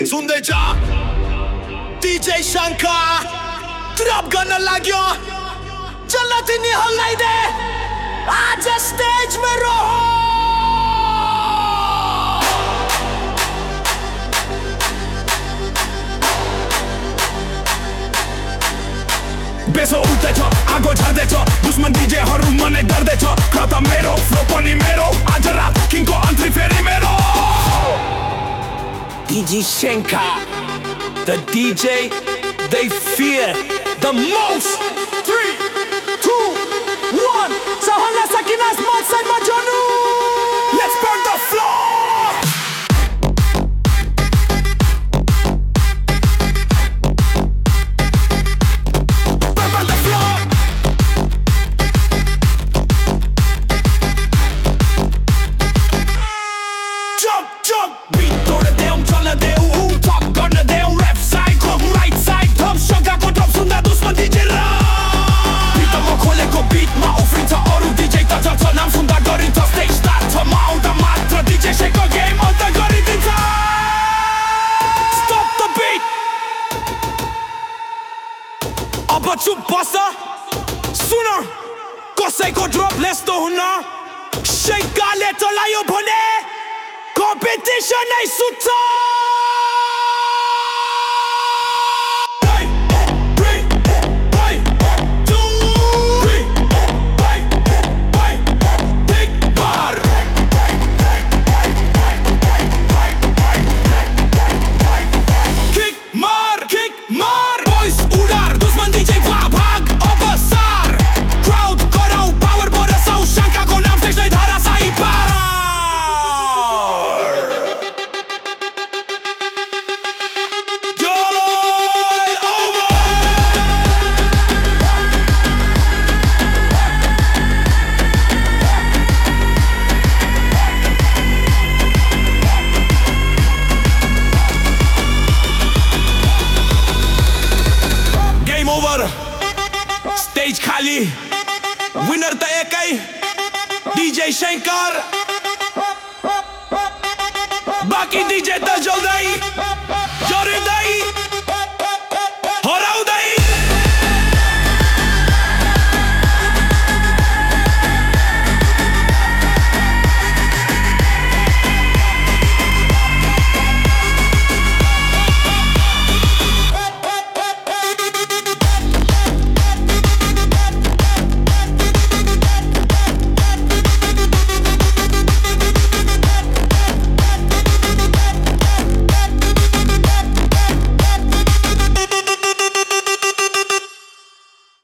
Sunt deja DJ Shankar Trap gonna lag yo Chalatini holaide Aaj stage mein raho बेसो उठ्दैछ आगो झर्दैछ दुश्मन डीजेहरु मनै डर्दैछ कता मेरो फ्लो पनि मेरो आज रात किङको अन्ट्री फेरि मेरो DJ Shankar The DJ they fear the most 3, 2, 1 Sahala Sakinas Matsai Majanu Let's burn the floor अब चुप बस सुन कसैको ड्रप लेस्तो हुन्न शैकाले चलायो भने कम्पिटिसन नै सुत्छ Stage खाली विनर त एकै DJ Shankar